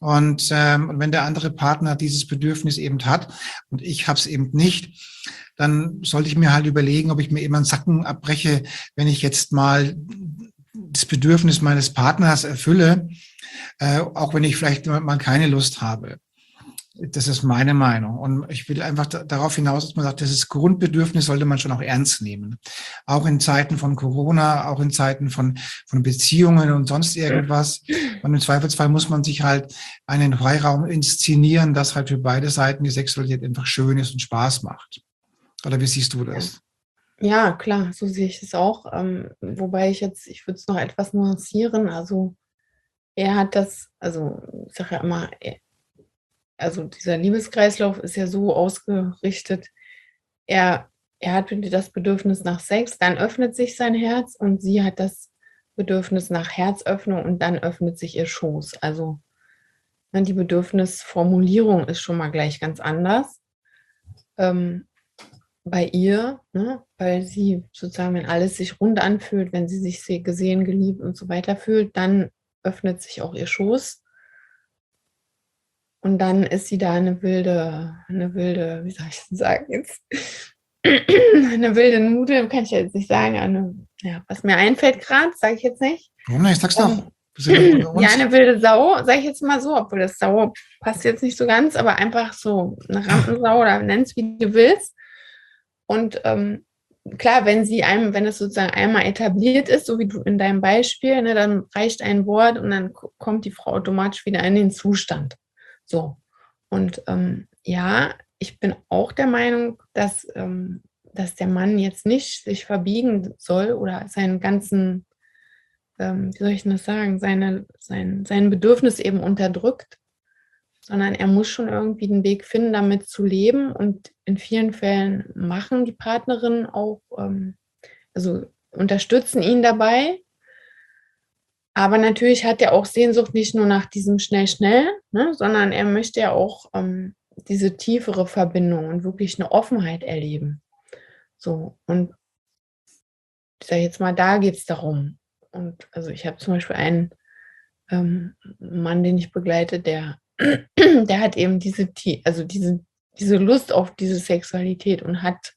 Und ähm, wenn der andere Partner dieses Bedürfnis eben hat und ich habe es eben nicht, dann sollte ich mir halt überlegen, ob ich mir eben einen Sacken abbreche, wenn ich jetzt mal das Bedürfnis meines Partners erfülle, äh, auch wenn ich vielleicht mal keine Lust habe. Das ist meine Meinung. Und ich will einfach da, darauf hinaus, dass man sagt, dieses Grundbedürfnis sollte man schon auch ernst nehmen. Auch in Zeiten von Corona, auch in Zeiten von, von Beziehungen und sonst irgendwas. Und im Zweifelsfall muss man sich halt einen Freiraum inszenieren, dass halt für beide Seiten die Sexualität einfach schön ist und Spaß macht. Oder wie siehst du das? Ja, klar, so sehe ich es auch. Ähm, wobei ich jetzt, ich würde es noch etwas nuancieren. Also er hat das, also ich sage ja immer, er, also dieser Liebeskreislauf ist ja so ausgerichtet, er, er hat das Bedürfnis nach Sex, dann öffnet sich sein Herz und sie hat das Bedürfnis nach Herzöffnung und dann öffnet sich ihr Schoß. Also ne, die Bedürfnisformulierung ist schon mal gleich ganz anders. Ähm, bei ihr, ne, weil sie sozusagen, wenn alles sich rund anfühlt, wenn sie sich gesehen, geliebt und so weiter fühlt, dann öffnet sich auch ihr Schoß. Und dann ist sie da eine wilde, eine wilde, wie soll ich das sagen jetzt? Eine wilde Nudel, kann ich jetzt nicht sagen. Eine, ja, was mir einfällt gerade, sage ich jetzt nicht. Warum nicht? Sag's doch. Ähm, ja, eine wilde Sau, sage ich jetzt mal so, obwohl das Sau passt jetzt nicht so ganz, aber einfach so eine Rampensau oder nenn es wie du willst. Und ähm, klar, wenn sie einem, wenn es sozusagen einmal etabliert ist, so wie du in deinem Beispiel, ne, dann reicht ein Wort und dann kommt die Frau automatisch wieder in den Zustand. So. Und ähm, ja, ich bin auch der Meinung, dass, ähm, dass der Mann jetzt nicht sich verbiegen soll oder seinen ganzen, ähm, wie soll ich das sagen, seine, sein, sein Bedürfnis eben unterdrückt, sondern er muss schon irgendwie den Weg finden, damit zu leben. Und in vielen Fällen machen die Partnerinnen auch, ähm, also unterstützen ihn dabei. Aber natürlich hat er auch Sehnsucht nicht nur nach diesem schnell, schnell, ne, sondern er möchte ja auch ähm, diese tiefere Verbindung und wirklich eine Offenheit erleben. So, und ich sage jetzt mal, da geht es darum. Und also ich habe zum Beispiel einen ähm, Mann, den ich begleite, der, der hat eben diese, also diese, diese Lust auf diese Sexualität und hat,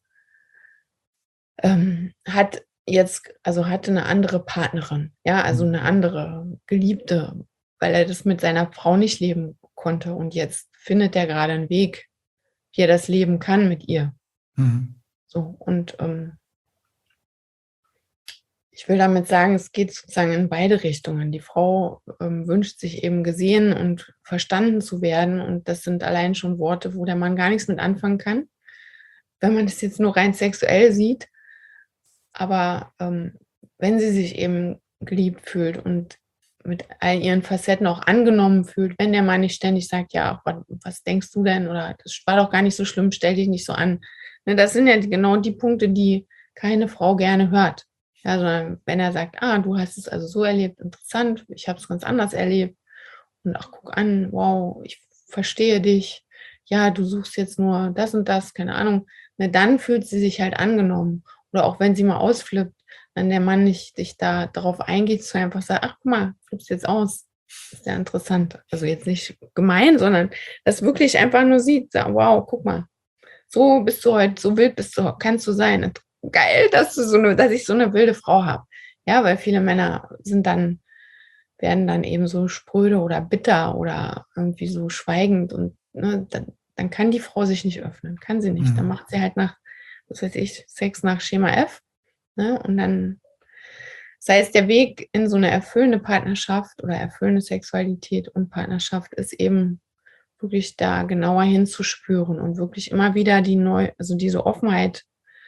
ähm, hat jetzt, also hatte eine andere Partnerin, ja, also eine andere Geliebte, weil er das mit seiner Frau nicht leben konnte. Und jetzt findet er gerade einen Weg, wie er das leben kann mit ihr. Mhm. So, und ähm, ich will damit sagen, es geht sozusagen in beide Richtungen. Die Frau ähm, wünscht sich eben gesehen und verstanden zu werden. Und das sind allein schon Worte, wo der Mann gar nichts mit anfangen kann, wenn man das jetzt nur rein sexuell sieht. Aber ähm, wenn sie sich eben geliebt fühlt und mit all ihren Facetten auch angenommen fühlt, wenn der Mann nicht ständig sagt, ja, was, was denkst du denn? Oder das war doch gar nicht so schlimm, stell dich nicht so an. Ne, das sind ja genau die Punkte, die keine Frau gerne hört. Ja, sondern wenn er sagt, ah, du hast es also so erlebt, interessant, ich habe es ganz anders erlebt. Und ach, guck an, wow, ich verstehe dich. Ja, du suchst jetzt nur das und das, keine Ahnung. Ne, dann fühlt sie sich halt angenommen. Oder auch wenn sie mal ausflippt, wenn der Mann nicht sich da darauf eingeht, zu einfach sagen, ach guck mal, flippst jetzt aus. Ist ja interessant. Also jetzt nicht gemein, sondern das wirklich einfach nur sieht, sagt, wow, guck mal, so bist du heute, so wild bist du, kannst du sein. Geil, dass du so eine, dass ich so eine wilde Frau habe. Ja, weil viele Männer sind dann, werden dann eben so spröde oder bitter oder irgendwie so schweigend und ne, dann, dann kann die Frau sich nicht öffnen, kann sie nicht. Mhm. Dann macht sie halt nach, was weiß ich, Sex nach Schema F. Ne, und dann, sei es der Weg in so eine erfüllende Partnerschaft oder erfüllende Sexualität und Partnerschaft, ist eben wirklich da genauer hinzuspüren und wirklich immer wieder die neu, also diese Offenheit,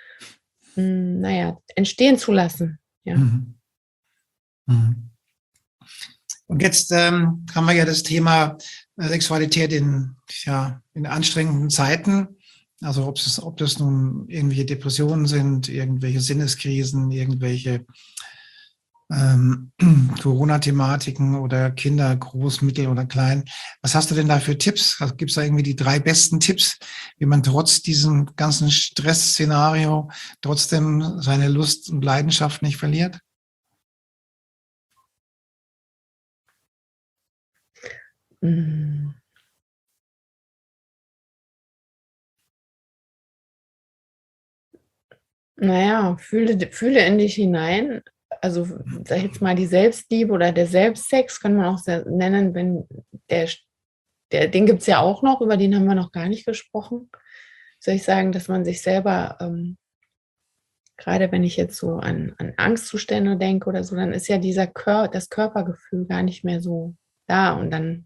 mh, naja, entstehen zu lassen. Ja. Mhm. Mhm. Und jetzt ähm, haben wir ja das Thema Sexualität in, ja, in anstrengenden Zeiten. Also ob es, ob das nun irgendwelche Depressionen sind, irgendwelche Sinneskrisen, irgendwelche ähm, Corona-Thematiken oder Kinder, groß, mittel oder klein. Was hast du denn da für Tipps? Also gibt es da irgendwie die drei besten Tipps, wie man trotz diesem ganzen Stressszenario trotzdem seine Lust und Leidenschaft nicht verliert? Mm. Naja, fühle, fühle in dich hinein. Also, sag ich jetzt mal, die Selbstliebe oder der Selbstsex kann man auch sehr nennen, wenn der, der den gibt es ja auch noch, über den haben wir noch gar nicht gesprochen. Soll ich sagen, dass man sich selber, ähm, gerade wenn ich jetzt so an, an Angstzustände denke oder so, dann ist ja dieser Kör das Körpergefühl gar nicht mehr so da. Und dann,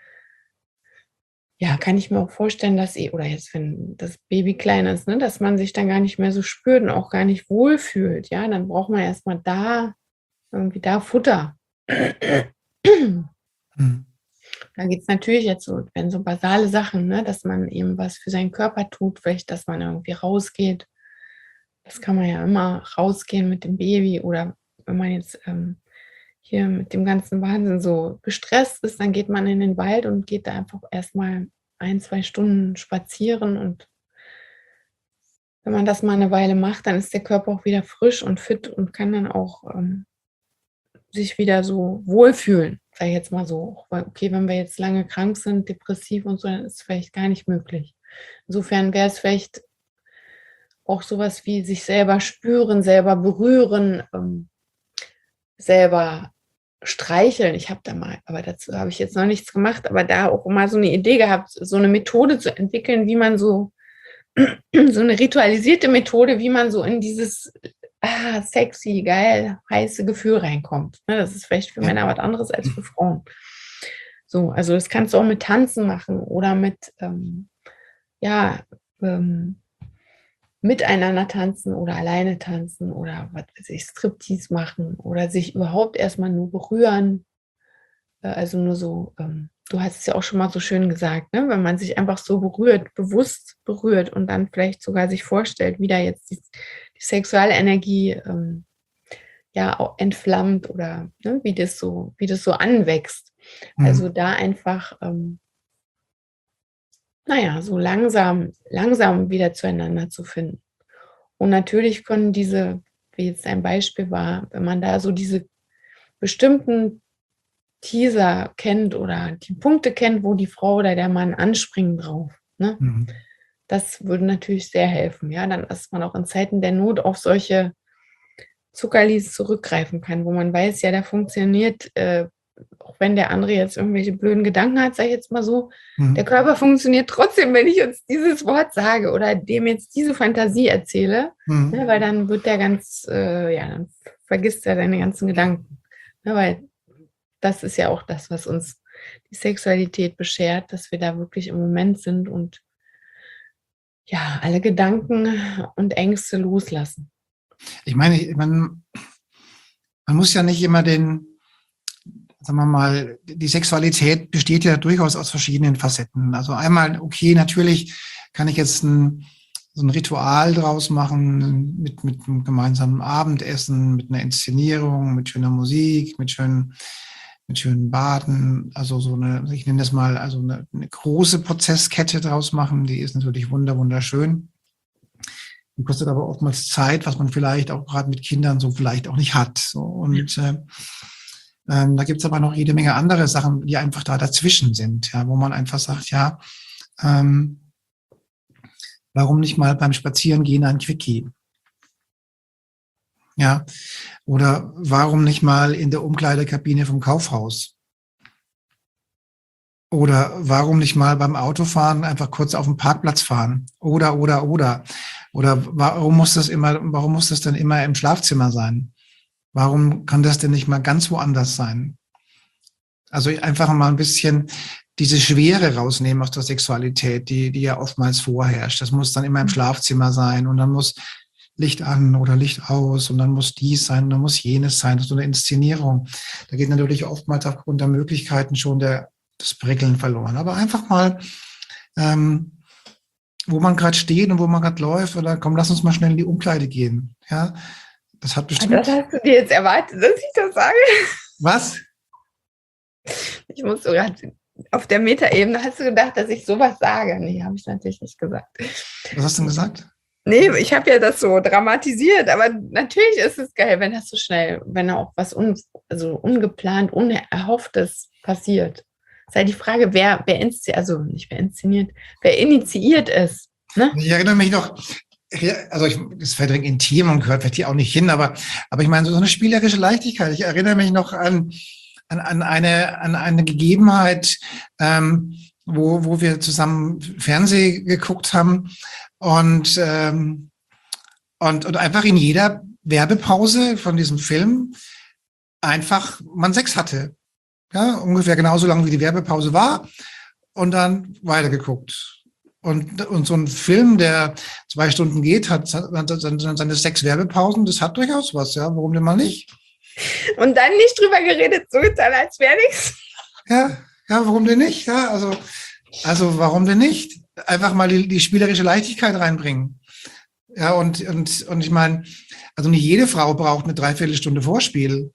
ja, kann ich mir auch vorstellen, dass eh, oder jetzt, wenn das Baby klein ist, ne, dass man sich dann gar nicht mehr so spürt und auch gar nicht wohlfühlt. Ja, dann braucht man erstmal da, irgendwie da Futter. Mhm. Da geht es natürlich jetzt so, wenn so basale Sachen, ne, dass man eben was für seinen Körper tut, vielleicht, dass man irgendwie rausgeht. Das kann man ja immer rausgehen mit dem Baby oder wenn man jetzt ähm, hier mit dem ganzen Wahnsinn so gestresst ist, dann geht man in den Wald und geht da einfach erstmal ein, zwei Stunden spazieren und wenn man das mal eine Weile macht, dann ist der Körper auch wieder frisch und fit und kann dann auch ähm, sich wieder so wohlfühlen, sage ich jetzt mal so. Weil, okay, wenn wir jetzt lange krank sind, depressiv und so, dann ist es vielleicht gar nicht möglich. Insofern wäre es vielleicht auch sowas wie sich selber spüren, selber berühren, ähm, selber streicheln. Ich habe da mal, aber dazu habe ich jetzt noch nichts gemacht, aber da auch mal so eine Idee gehabt, so eine Methode zu entwickeln, wie man so, so eine ritualisierte Methode, wie man so in dieses ah, sexy, geil, heiße Gefühl reinkommt. Ne, das ist vielleicht für Ja. Männer was anderes als für Frauen. So, also das kannst du auch mit Tanzen machen oder mit, ähm, ja, ähm, miteinander tanzen oder alleine tanzen oder was weiß ich, Striptease machen oder sich überhaupt erstmal nur berühren. Äh, Also nur so, ähm, du hast es ja auch schon mal so schön gesagt, ne? Wenn man sich einfach so berührt, bewusst berührt und dann vielleicht sogar sich vorstellt, wie da jetzt die, die Sexualenergie ähm, ja auch entflammt oder ne, wie das so, wie das so anwächst. Also Mhm. da einfach, ähm, naja, so langsam, langsam wieder zueinander zu finden. Und natürlich können diese, wie jetzt ein Beispiel war, wenn man da so diese bestimmten Teaser kennt oder die Punkte kennt, wo die Frau oder der Mann anspringen drauf, ne? Mhm. Das würde natürlich sehr helfen, ja, dann, dass man auch in Zeiten der Not auf solche Zuckerlis zurückgreifen kann, wo man weiß, ja, da funktioniert, äh, auch wenn der andere jetzt irgendwelche blöden Gedanken hat, sage ich jetzt mal so, der Mhm. Körper funktioniert trotzdem, wenn ich jetzt dieses Wort sage oder dem jetzt diese Fantasie erzähle, ne, Mhm. weil dann wird der ganz, äh, ja, dann vergisst er deine ganzen Gedanken. Ne, weil das ist ja auch das, was uns die Sexualität beschert, dass wir da wirklich im Moment sind und ja, alle Gedanken und Ängste loslassen. Ich meine, ich meine, man muss ja nicht immer den, sagen wir mal, die Sexualität besteht ja durchaus aus verschiedenen Facetten. Also einmal, okay, natürlich kann ich jetzt ein, so ein Ritual draus machen mit, mit einem gemeinsamen Abendessen, mit einer Inszenierung, mit schöner Musik, mit schönen, mit schönen Baden. Also so eine, ich nenne das mal, also eine, eine große Prozesskette draus machen. Die ist natürlich wunder, wunderschön. Die kostet aber oftmals Zeit, was man vielleicht auch gerade mit Kindern so vielleicht auch nicht hat. So, und äh, ähm, da gibt es aber noch jede Menge andere Sachen, die einfach da dazwischen sind, ja, wo man einfach sagt, ja, ähm, warum nicht mal beim Spazierengehen ein Quickie? Ja, oder warum nicht mal in der Umkleidekabine vom Kaufhaus? Oder warum nicht mal beim Autofahren einfach kurz auf den Parkplatz fahren? Oder, oder, oder. Oder warum muss das immer, warum muss das denn immer im Schlafzimmer sein? Warum kann das denn nicht mal ganz woanders sein? Also einfach mal ein bisschen diese Schwere rausnehmen aus der Sexualität, die, die ja oftmals vorherrscht. Das muss dann immer im Schlafzimmer sein und dann muss Licht an oder Licht aus und dann muss dies sein und dann muss jenes sein. So eine Inszenierung. Da geht natürlich oftmals aufgrund der Möglichkeiten schon der, das Prickeln verloren. Aber einfach mal, ähm, wo man gerade steht und wo man gerade läuft, oder komm, lass uns mal schnell in die Umkleide gehen. Ja, das hat Das bestimmt. hast du dir jetzt erwartet, dass ich das sage? Was? Ich muss so gerade auf der Metaebene, hast du gedacht, dass ich sowas sage? Nee, habe ich natürlich nicht gesagt. Was hast du denn gesagt? Nee, ich habe ja das so dramatisiert, aber natürlich ist es geil, wenn das so schnell, wenn auch was un, also ungeplant, unerhofftes passiert. ist halt die Frage, wer, wer inszeniert, also nicht wer inszeniert, wer initiiert es. Ne? Ich erinnere mich noch, also ich, das ist vielleicht intim und gehört vielleicht hier auch nicht hin, aber, aber ich meine, so eine spielerische Leichtigkeit. Ich erinnere mich noch an, an, an, eine, an eine Gegebenheit, ähm, wo, wo wir zusammen Fernsehen geguckt haben und, ähm, und, und einfach in jeder Werbepause von diesem Film einfach man Sex hatte. Ja, ungefähr genauso lange wie die Werbepause war und dann weitergeguckt. Und, und so ein Film, der zwei Stunden geht, hat, hat seine sechs Werbepausen, das hat durchaus was, ja. Warum denn mal nicht? Und dann nicht drüber geredet, so getan, als wäre nichts. Ja, ja, warum denn nicht? Ja, also, also warum denn nicht? Einfach mal die, die spielerische Leichtigkeit reinbringen. Ja, und, und, und ich meine, also nicht jede Frau braucht eine Dreiviertelstunde Vorspiel.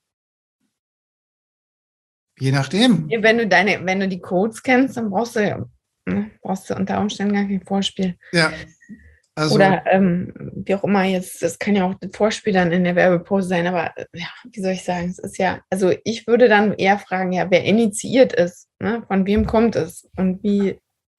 Je nachdem. Wenn du deine, wenn du die Codes kennst, dann brauchst du, brauchst du unter Umständen gar kein Vorspiel. Ja. Also, oder ähm, wie auch immer jetzt, das kann ja auch das Vorspiel dann in der Werbepause sein, aber ja, wie soll ich sagen, es ist ja, also ich würde dann eher fragen, ja, wer initiiert es, ne? Von wem kommt es und wie,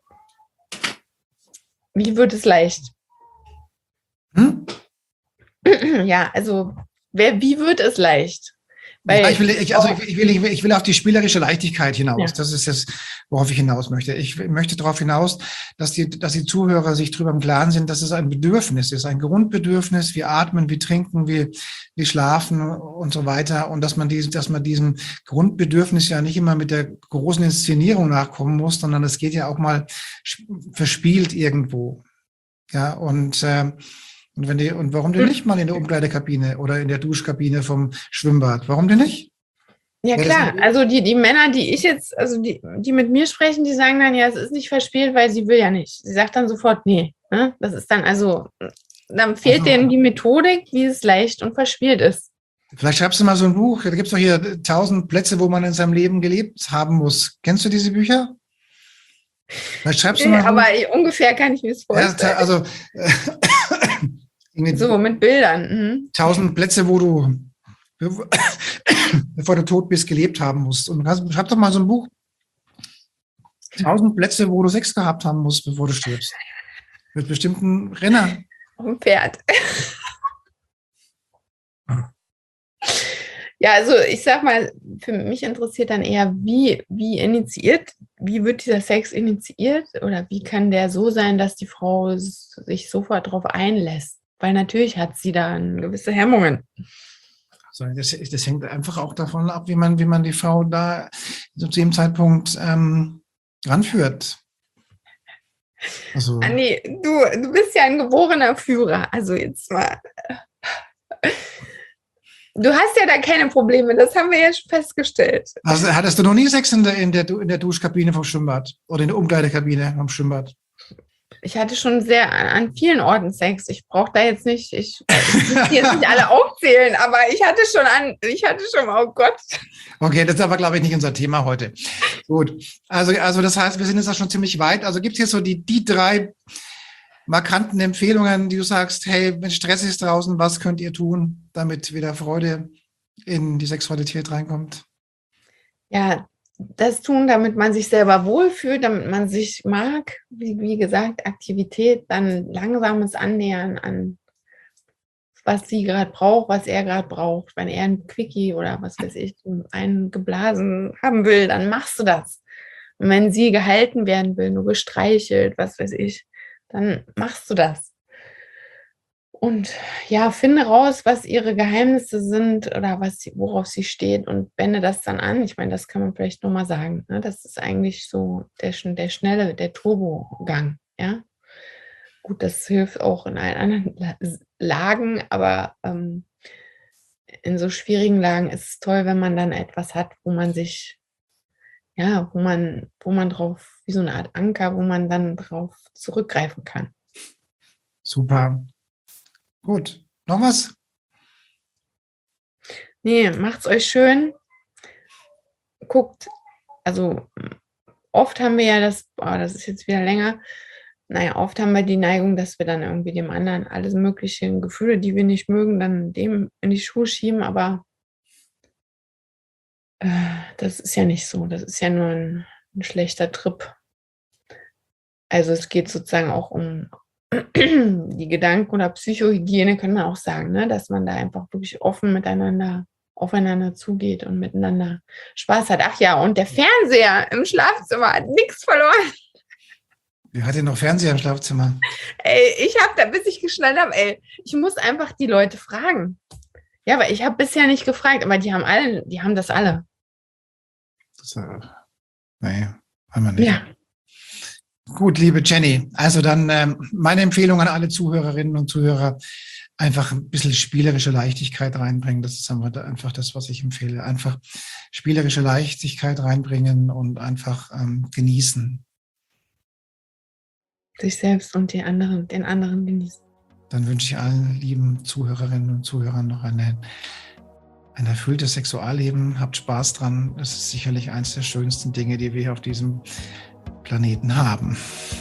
wie wird es leicht? hm? Ja, also wer, wie wird es leicht? Weil ja, ich, will, ich, also ich, will, ich, will, ich will auf die spielerische Leichtigkeit hinaus. Ja. Das ist das, worauf ich hinaus möchte. Ich möchte darauf hinaus, dass die, dass die Zuhörer sich darüber im Klaren sind, dass es ein Bedürfnis ist, ein Grundbedürfnis. Wir atmen, wir trinken, wir, wir schlafen und so weiter. Und dass man, diese, dass man diesem Grundbedürfnis ja nicht immer mit der großen Inszenierung nachkommen muss, sondern es geht ja auch mal verspielt irgendwo. Ja, und äh, Und, wenn die, und warum denn nicht mal in der Umkleidekabine oder in der Duschkabine vom Schwimmbad? Warum denn nicht? Ja, klar. Also die, die Männer, die ich jetzt, also die, die mit mir sprechen, die sagen dann, ja, es ist nicht verspielt, weil sie will ja nicht. Sie sagt dann sofort, nee. Ne? Das ist dann also, dann fehlt also, denen die Methodik, wie es leicht und verspielt ist. Vielleicht schreibst du mal so ein Buch. Da gibt es doch hier tausend Plätze, wo man in seinem Leben gelebt haben muss. Kennst du diese Bücher? Vielleicht schreibst nee, du mal. Aber ich, ungefähr kann ich mir das vorstellen. Ja, also so, mit Bildern. Mhm. Tausend Plätze, wo du, bevor du tot bist, gelebt haben musst. Und schreib doch mal so ein Buch. Tausend Plätze, wo du Sex gehabt haben musst, bevor du stirbst. Mit bestimmten Rennern. Auf dem Pferd. Ja, also ich sag mal, für mich interessiert dann eher, wie, wie initiiert, wie wird dieser Sex initiiert oder wie kann der so sein, dass die Frau sich sofort darauf einlässt? Weil natürlich hat sie dann gewisse Hemmungen. Also das, das hängt einfach auch davon ab, wie man, wie man die Frau da zu dem Zeitpunkt ähm, ranführt. Also, Anni, du, du bist ja ein geborener Führer. Also jetzt mal. Du hast ja da keine Probleme, das haben wir ja schon festgestellt. Also, hattest du noch nie Sex in der, in, der, in der Duschkabine vom Schwimmbad oder in der Umkleidekabine vom Schwimmbad? Ich hatte schon sehr an vielen Orten Sex. Ich brauche da jetzt nicht, ich, ich muss jetzt nicht alle aufzählen, aber ich hatte schon an, ich hatte schon, oh Gott. Okay, das ist aber, glaube ich, nicht unser Thema heute. Gut, also, also das heißt, wir sind jetzt auch schon ziemlich weit. Also gibt es hier so die, die drei markanten Empfehlungen, die du sagst, hey, wenn Stress ist draußen, was könnt ihr tun, damit wieder Freude in die Sexualität reinkommt? Ja, das tun, damit man sich selber wohlfühlt, damit man sich mag. Wie, wie gesagt, Aktivität, dann langsames Annähern an, was sie gerade braucht, was er gerade braucht. Wenn er ein Quickie oder was weiß ich, einen geblasen haben will, dann machst du das. Und wenn sie gehalten werden will, nur gestreichelt, was weiß ich, dann machst du das. Und ja, finde raus, was ihre Geheimnisse sind oder was sie, worauf sie steht und wende das dann an. Ich meine, das kann man vielleicht nur mal sagen. Ne? Das ist eigentlich so der, der schnelle, der Turbogang. Ja? Gut, das hilft auch in allen anderen Lagen, aber ähm, in so schwierigen Lagen ist es toll, wenn man dann etwas hat, wo man sich, ja, wo man, wo man drauf, wie so eine Art Anker, wo man dann drauf zurückgreifen kann. Super. Gut. Noch was? Nee, macht's euch schön. Guckt, also oft haben wir ja das, oh, das ist jetzt wieder länger, naja, oft haben wir die Neigung, dass wir dann irgendwie dem anderen alles mögliche Gefühle, die wir nicht mögen, dann dem in die Schuhe schieben, aber äh, das ist ja nicht so. Das ist ja nur ein, ein schlechter Trip. Also es geht sozusagen auch um die Gedanken- oder Psychohygiene, kann man auch sagen, ne? Dass man da einfach wirklich offen miteinander aufeinander zugeht und miteinander Spaß hat. Ach ja, und der Fernseher im Schlafzimmer hat nichts verloren. Wer hat denn noch Fernseher im Schlafzimmer? Ey, ich habe da, bis ich geschnallt habe, ey, ich muss einfach die Leute fragen. Ja, aber ich habe bisher nicht gefragt, aber die haben alle, die haben das alle. Das, äh, nee, haben wir nicht. Ja. Gut, liebe Jenny, also dann ähm, meine Empfehlung an alle Zuhörerinnen und Zuhörer, einfach ein bisschen spielerische Leichtigkeit reinbringen. Das ist einfach das, was ich empfehle. Einfach spielerische Leichtigkeit reinbringen und einfach ähm, genießen. Sich selbst und die anderen, den anderen genießen. Dann wünsche ich allen lieben Zuhörerinnen und Zuhörern noch eine, ein erfülltes Sexualleben. Habt Spaß dran. Das ist sicherlich eines der schönsten Dinge, die wir hier auf diesem Planeten haben.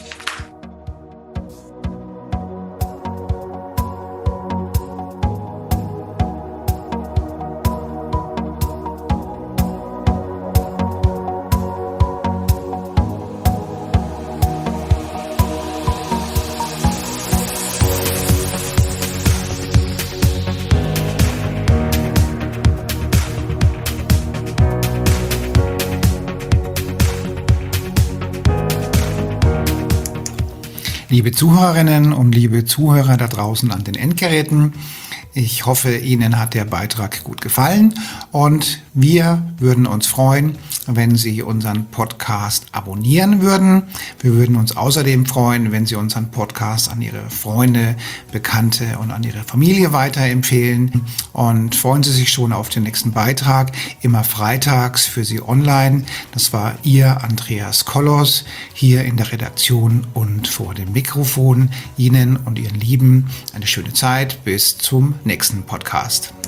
Liebe Zuhörerinnen und liebe Zuhörer da draußen an den Endgeräten, ich hoffe, Ihnen hat der Beitrag gut gefallen und wir würden uns freuen, wenn Sie unseren Podcast abonnieren würden. Wir würden uns außerdem freuen, wenn Sie unseren Podcast an Ihre Freunde, Bekannte und an Ihre Familie weiterempfehlen. Und freuen Sie sich schon auf den nächsten Beitrag, immer freitags für Sie online. Das war Ihr Andreas Kollos hier in der Redaktion und vor dem Mikrofon. Ihnen und Ihren Lieben eine schöne Zeit. Bis zum nächsten Podcast.